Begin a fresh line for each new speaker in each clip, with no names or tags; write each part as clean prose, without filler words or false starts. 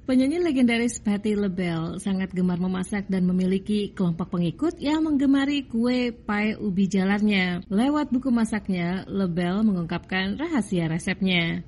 Penyanyi legendaris Patti LaBelle sangat gemar memasak dan memiliki kelompok pengikut yang menggemari kue pie ubi jalarnya. Lewat buku masaknya, LaBelle mengungkapkan rahasia resepnya.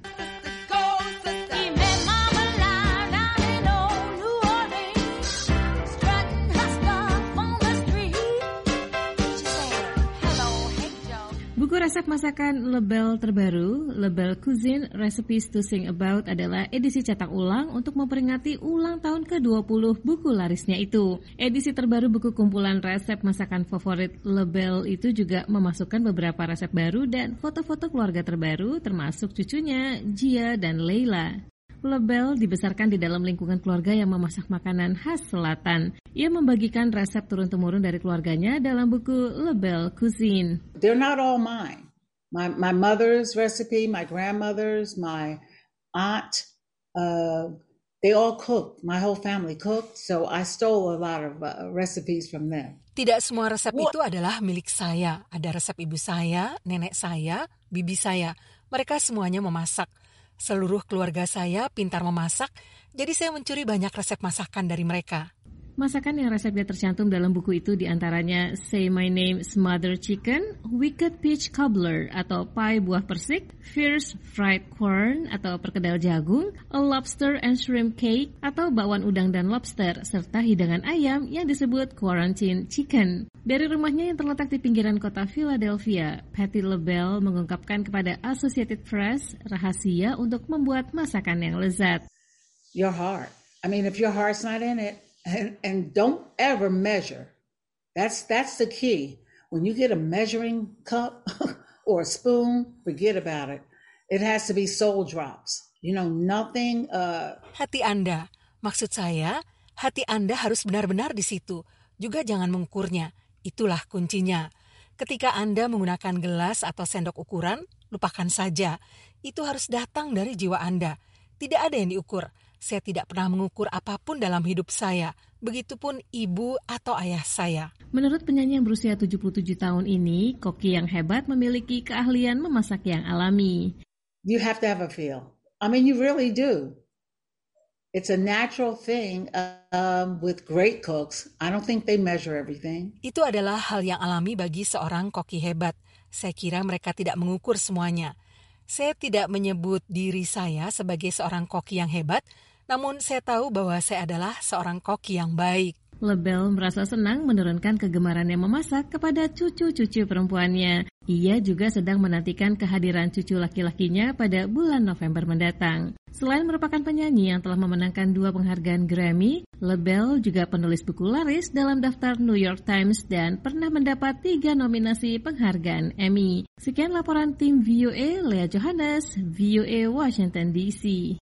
Buku resep masakan LaBelle terbaru, LaBelle Cuisine Recipes to Sing About adalah edisi cetak ulang untuk memperingati ulang tahun ke-20 buku larisnya itu. Edisi terbaru buku kumpulan resep masakan favorit LaBelle itu juga memasukkan beberapa resep baru dan foto-foto keluarga terbaru termasuk cucunya, Gia dan Leila. LaBelle dibesarkan di dalam lingkungan keluarga yang memasak makanan khas selatan. Ia membagikan resep turun-temurun dari keluarganya dalam buku LaBelle Cuisine.
They're not all mine. My mother's recipe, my grandmother's, my aunt, they all cooked. My whole family cooked, so I stole a lot of recipes from them.
Tidak semua resep itu adalah milik saya. Ada resep ibu saya, nenek saya, bibi saya. Mereka semuanya memasak. Seluruh keluarga saya pintar memasak, jadi saya mencuri banyak resep masakan dari mereka.
Masakan yang resepnya tercantum dalam buku itu diantaranya Say My Name Smothered Chicken, Wicked Peach Cobbler atau pie buah persik, Fierce Fried Corn atau perkedel jagung, A Lobster and Shrimp Cake atau bakwan udang dan lobster, serta hidangan ayam yang disebut Quarantine Chicken. Dari rumahnya yang terletak di pinggiran kota Philadelphia, Patti LaBelle mengungkapkan kepada Associated Press rahasia untuk membuat masakan yang lezat.
Your heart. I mean, if your heart's not in it, and don't ever measure. That's the key. When you get a measuring cup or a spoon, forget about it. It has to be soul drops. You know, nothing.
Hati Anda, maksud saya, hati Anda harus benar-benar di situ. Juga jangan mengukurnya. Itulah kuncinya. Ketika Anda menggunakan gelas atau sendok ukuran, lupakan saja. Itu harus datang dari jiwa Anda. Tidak ada yang diukur. Saya tidak pernah mengukur apapun dalam hidup saya. Begitupun ibu atau ayah saya.
Menurut penyanyi yang berusia 77 tahun ini, koki yang hebat memiliki keahlian memasak yang alami.
You have to have a feel. I mean, you really do. It's a natural thing with great cooks. I don't think they measure everything.
Itu adalah hal yang alami bagi seorang koki hebat. Saya kira mereka tidak mengukur semuanya. Saya tidak menyebut diri saya sebagai seorang koki yang hebat, namun saya tahu bahwa saya adalah seorang koki yang baik.
LaBelle merasa senang menurunkan kegemarannya memasak kepada cucu-cucu perempuannya. Ia juga sedang menantikan kehadiran cucu laki-lakinya pada bulan November mendatang. Selain merupakan penyanyi yang telah memenangkan 2 penghargaan Grammy, LaBelle juga penulis buku laris dalam daftar New York Times dan pernah mendapat 3 nominasi penghargaan Emmy. Sekian laporan tim VOA, Lea Johannes, VOA Washington DC.